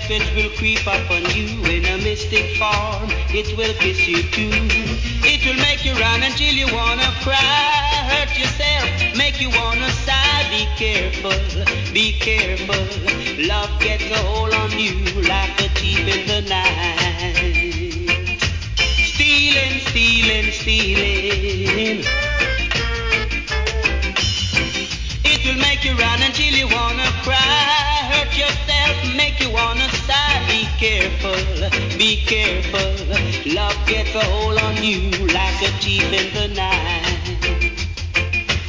serpent will creep upon you in a mystic form. It will kiss you too. It will make you run until you wanna cry. Hurt yourself, make you wanna sigh. Be careful, be careful. Love gets a hold on you like a thief in the night. Stealing, stealing, stealing. It will make you run until you wanna cry. Hurt yourself, make you wanna sigh. Be careful, be careful. Love gets a hold on you like a thief in the night.